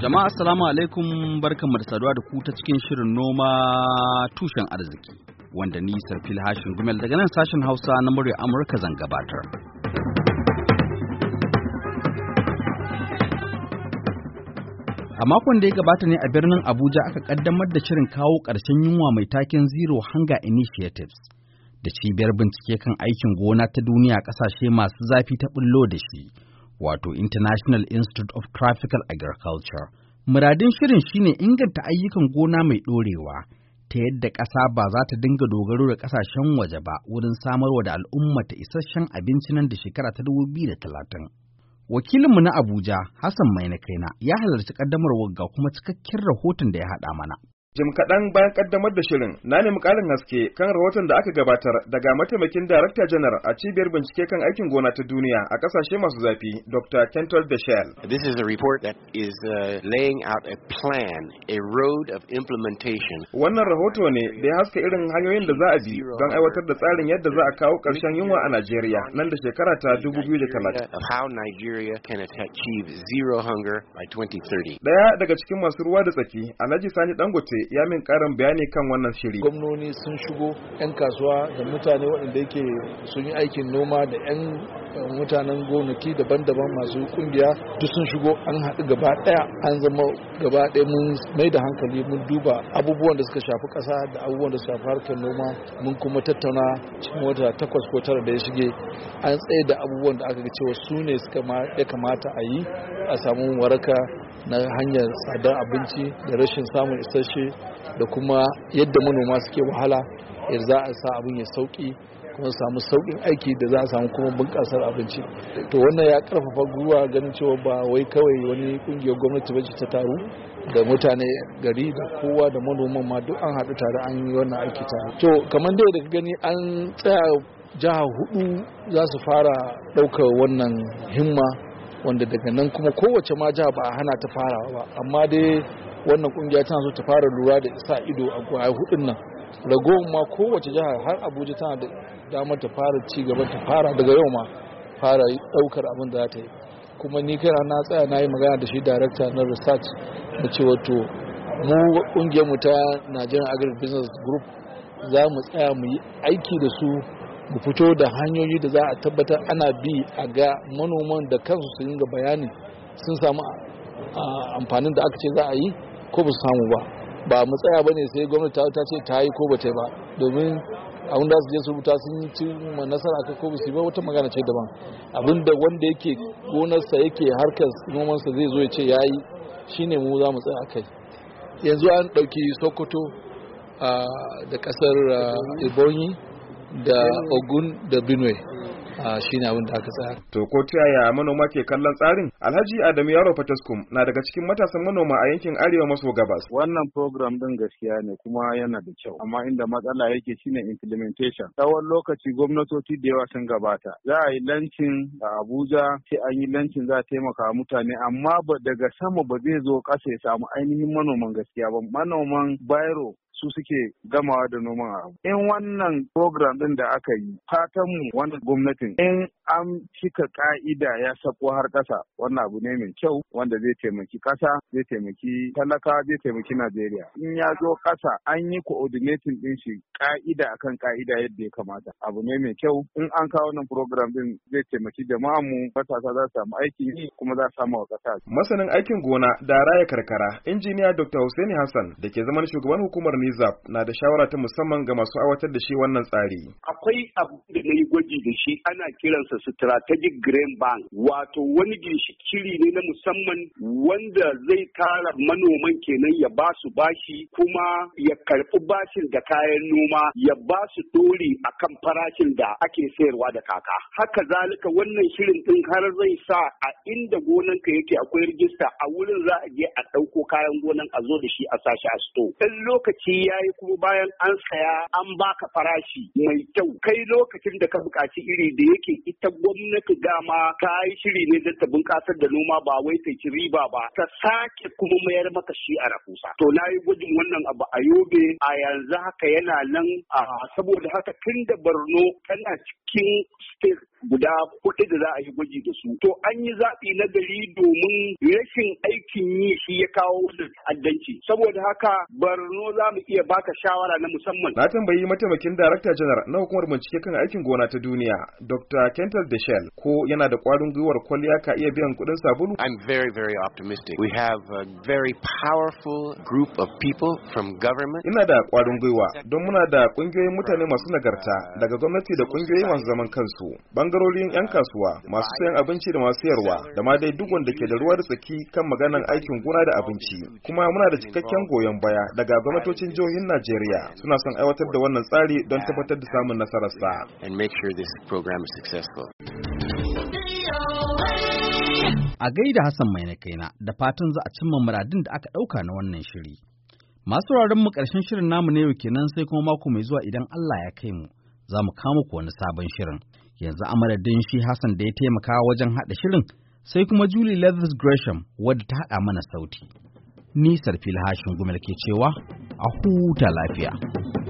Jama'a assalamu alaikum, barkanmu da saduwa da ku ta cikin shirin noma tushen arziki wanda ni Sarfil Hashin Gumel daga nan sashen Hausa na murya Amurka zan gabatar. A makon da ya gabata ne a birnin Abuja aka kaddamar da shirin kawo ƙarshen yunwa mai taken Zero Hunger Initiatives da cibiyar bincike kan aikin gona ta duniya ƙasashe masu zafi ta bullo da shi. Wato International Institute of Tropical Agriculture. Muradin shirin shine inganta ayyukan gona mai ɗorewa ta yadda ƙasa ba za ta dinga dogaro da ƙasashen waje ba wurin samarwa da al'umma ta isasshen abinci nan da shekara ta 2030. Wakilinmu na Abuja, Hassan Maina Kaina, ya halarci ƙaddamarwar ga kuma cikakken rahoton da ya haɗa mana. Jim kaɗan bayan ƙaddamar da shirin, na nemi ƙarin haske kan rahoton da aka gabatar daga mataimakin Darakta Janar a Cibiyar Bincike kan Aikin Gona ta Duniya a ƙasashe masu zafi, Dr. Kenton Deschel. This is a report that is laying out a plan, a road of implementation. Wannan rahoto ne da ya haska irin hanyoyin da za a bi don aiwatar da tsarin yadda za a kawo ƙarshen yunwa a Najeriya nan da shekara ta 2030. Of how Nigeria can achieve zero hunger by 2030. Daya daga cikin masu ruwa da tsaki, Alhaji Sani Dangote ya min karin bayani kan wannan shiri. Gwamnoni sun shigo, 'yan kasuwa da mutane waɗanda yake sun yi aikin noma da 'yan mutanen gonaki daban-daban masu kungiya duk sun shigo, an haɗu gaba ɗaya, an zama gaba ɗaya mun mai da hankali mun duba abubuwan da suka shafi ƙasa da abubuwan da suka shafi harkar noma, mun kuma tattauna cikin wata 8 ko 9 da ya shige an tsaye da abubuwan da aka ga cewa su ne ya kamata a yi a samu waraka na hanyar tsadar abinci da rashin samun isasshe da kuma yadda manoma suke wahala yadda za a sa abin ya sauki kuma samu saukin aiki da za a samu kuma bunƙasar abinci. To wannan ya karfafa gwiwa ganin cewa ba wai kawai wani kungiyar gwamnati bace ta taru da mutane gari da kowa da manoman ma duk an haɗu tare an yi wannan aiki tare. To kamar dai da ka gani an tsaya jiha 4 za su fara ɗaukar wannan himma wanda daga nan kuma kowace ma jiha ba a hana ta fara ba, amma dai wannan kungiya tana so ta fara lura da sa ido a gwaya 4 nan. Ragowar ma kowace jiha har Abuja tana da damar ta fara ci gaba, ta fara daga yau ma fara daukar abin da za ta yi. Kuma ni kaina na tsaya na yi magana da shi director na research da cewa to mu kungiyar mu ta Nigerian Agri-Business Group za mu tsaya mu yi aiki da su, mu fito da hanyoyi da za a tabbatar ana bi a ga manoman da kansu su dinga bayani sun samu amfanin da aka ce za a yi ko ba su samu ba mu tsaya ba ne sai gwamnati ta ce ta yi ko ba ta yi ba, domin abin da su je su rubuta sun ci nasara aka ko ba su yi ba wata magana ce daban. Abin da wanda yake gonarsa yake harkar nomansa zai zo ya ce ya yi shine mu za mu tsaya a kai. Yanzu an ɗauki Sokoto da ƙasar Ebonyi da Ogun da Benue shi ne abin da aka tsaya. To ko ta yaya manoma ke kallon tsarin? Alhaji Adamu Yaro Fataskum na daga cikin matasan manoma a yankin Arewa maso gabas. Wannan program din gaskiya ne kuma yana da kyau, amma inda matsala yake shine implementation. Tsawon lokaci gwamnatoci da yawa sun gabata. Za a yi lancin a Abuja, sai an yi lancin za a taimaka mutane, amma daga sama ba zai zo ƙasa ya samu ainihin manoman gaskiya ba. Manoman Bairo su suke gamawa da noman abu. In wannan program din da aka yi, fatanmu wannan gwamnatin in an cika ka'ida ya sako har ƙasa, wannan abu ne mai kyau wanda zai taimaki ƙasa, zai taimaki talaka, zai taimaki Najeriya. In ya zo ƙasa an yi coordinating din shi ka'ida akan ka'ida yadda ya kamata. Abu ne mai kyau. In an kawo wannan program din zai taimaki jama'anmu, matasa za su samu aikin yi kuma za su samu wa ƙasa. Masanin aikin gona da raya karkara, injiniya Dr. Hussaini Hassan da ke zaman shugaban hukumar NIZAP na da shawara ta musamman ga masu aiwatar da shi wannan tsari. Akwai abu da na yi gwaji da shi ana kiransa strategic grain bank, wato wani ginshikiri ne na musamman wanda zai tara manoman kenan ya ba su bashi kuma ya karɓi bashin da kayan noma ya ba su dori akan farashin da ake sayarwa da kaka. Haka zalika wannan shirin din har zai sa a inda gonanka yake akwai rijista, a wurin za a je a ɗauko kayan gonan a zo da shi a sashi a sto. Dan lokaci ya yi kuma bayan an saya an baka farashi mai kyau, kai lokacin da ka buƙaci iri da yake ita gwamnati dama ta yi shiri ne don ta bunƙasar da noma ba wai ta ci riba ba, ta sake kuma mayar maka shi a rahusa. To na yi gwajin wannan abu a Yobe, a yanzu haka yana nan saboda haka tun da Borno tana cikin state guda 4 da za a yi gwaji da su. To an yi zaɓi na gari domin rashin aikin yi shi ya kawo wannan ta'addanci. Saboda haka Borno za mu iya baka shawara na musamman. Na tambayi mataimakin Darakta Janar na hukumar bincike kan aikin gona ta duniya, Dr. Kental Deshel, ko yana da ƙwarin gwiwar kwalliya ka iya biyan kuɗin sabulu? I'm very, very optimistic. We have a very powerful group of people from government. Ina da ƙwarin gwiwa don muna da ƙungiyoyin mutane masu nagarta daga gwamnati da ƙungiyoyi masu zaman kansu, bangarorin 'yan kasuwa, masu sayan abinci da masu sayarwa, da ma dai duk wanda ke da ruwa da tsaki kan maganan aikin gona da abinci. Kuma muna da cikakken goyon baya daga gwamnatocin jihohin Najeriya. Suna son aiwatar da wannan tsari don tabbatar da samun nasararsa. And make sure this program is successful. A gaida Hassan mai na kaina, da fatan za a cimma muradin da aka ɗauka na wannan shiri. Masu sauraron mu ƙarshen shirin namu ne yau kenan, sai kuma mako mai zuwa idan Allah ya kai mu, za mu kawo muku wani sabon shirin. Yanzu a madadin shi Hassan da ya taimaka wajen haɗa shirin, sai kuma Julie Leathers Gresham wadda ta haɗa mana sauti. Ni Sarfil Hashin Gumel ke cewa a huta lafiya.